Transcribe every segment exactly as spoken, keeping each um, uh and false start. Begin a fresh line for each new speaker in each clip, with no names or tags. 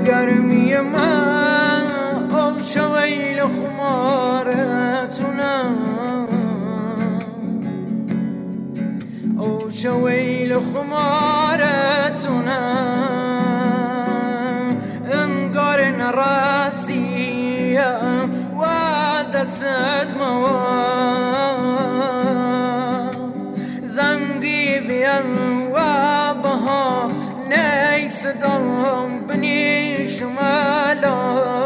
گرمی من او چه ویل خمارتونم او چه ویل خمارتونم انگار نرسیم و دست مواد زنگی بیم و بها نیستم بنی شمالا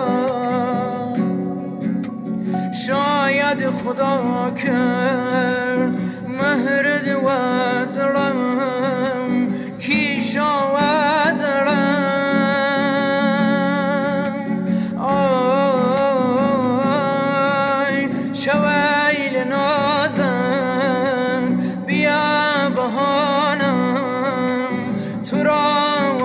شاید خدا کرد مهرد و درم کی شاید درم آی شویل نازم بیا بهانم تو را و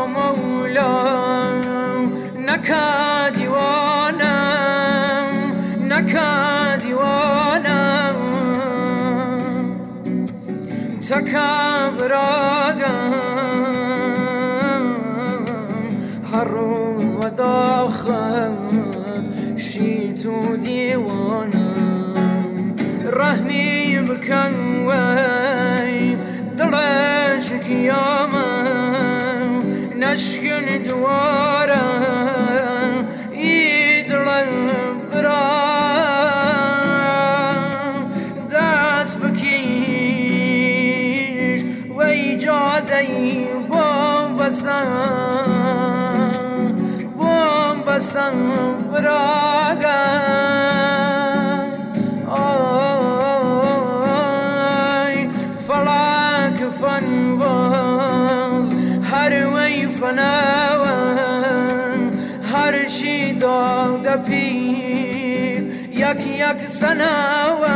مولام نکا دیوانم نکا دیوانم تکبراگم هر روز و داخل شی تو دیوانم رحمی بکن وی دلش کیامم نشکن دوارم ای دلم برام دست بکیش وی جادهی بام بسم بام بسم براگم آی فلک فنواز هر وی فنوان هر شی داغ دپید یک یک سنوان